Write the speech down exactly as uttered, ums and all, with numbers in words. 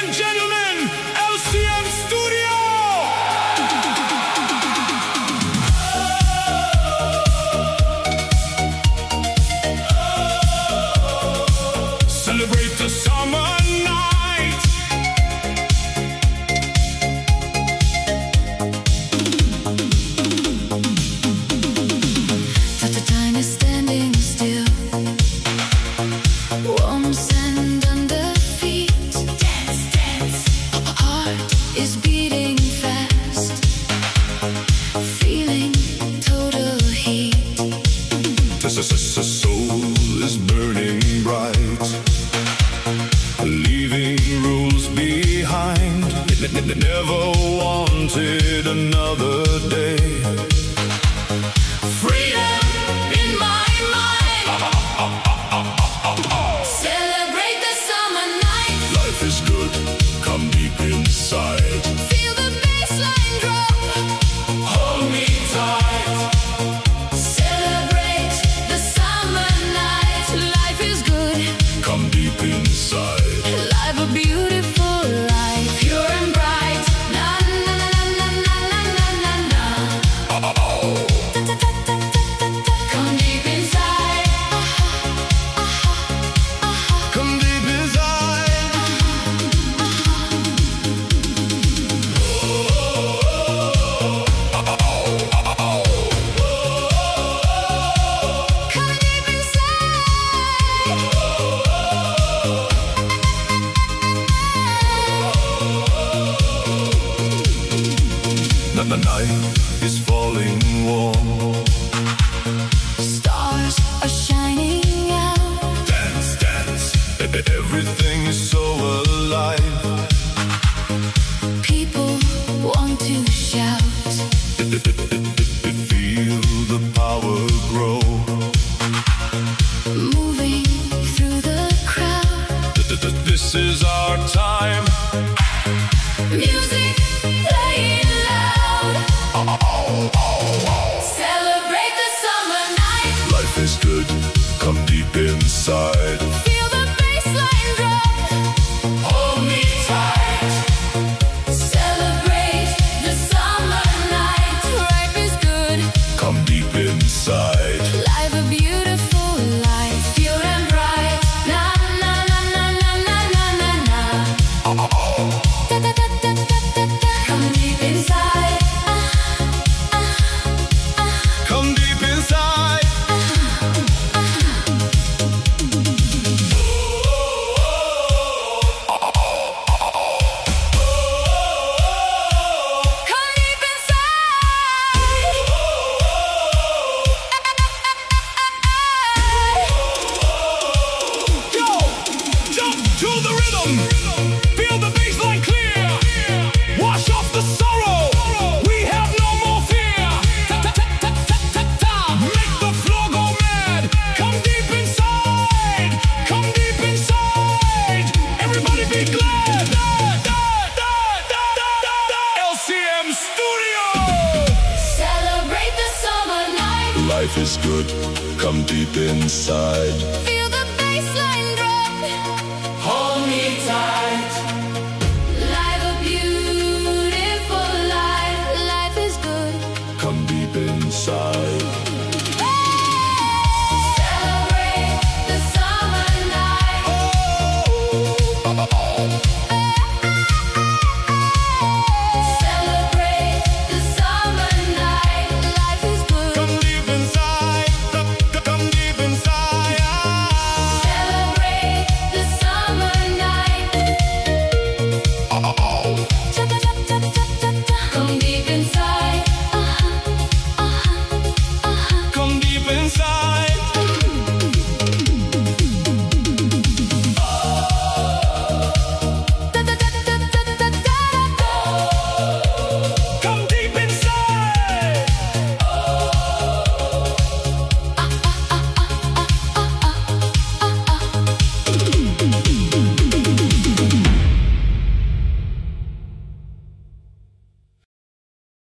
and gentlemen, L C M Studio! Celebrate the summer night. That the time is standing still. Warm sand under feet. Dance, dance. Heart is beating fast. Feeling total heat. The soul is burning bright, leaving rules behind. Never wanted another day. Freedom in my mind. Celebrate the summer night. Life is good, come deep inside. Feel the bassline drop. Hold me tight. Celebrate the summer night. Life is good. Come deep inside. Live a beautiful life. Pure and bright. Na na na na na na na na na. Come deep inside. Come deep inside. Come deep inside. The night is falling warm. Stars are shining out. Dance, dance. Everything is so alive. People want to shout. Feel the power grow. Moving through the crowd. This is our time. Music playing loud. Celebrate the summer night. Life is good, come deep inside. Feel the bassline drop. Hold me tight. Celebrate the summer night. Life is good. Come deep inside. Live a beautiful life. Pure and bright. Na na na na na na na na na. Da da da da da da da. Come deep inside. Ah, ah, ah. Come deep inside. Come deep inside. Yo, jump to the rhythm. Feel the bass line clear. Wash off the sorrow. We have no more fear. Ta ta ta ta ta ta ta. Make the floor go mad. Come deep inside. Come deep inside. Everybody be glad. Da, da, da, da, da, da, da. L C M Studio. Celebrate the summer night. Life is good. Come deep inside. Feel the bassline.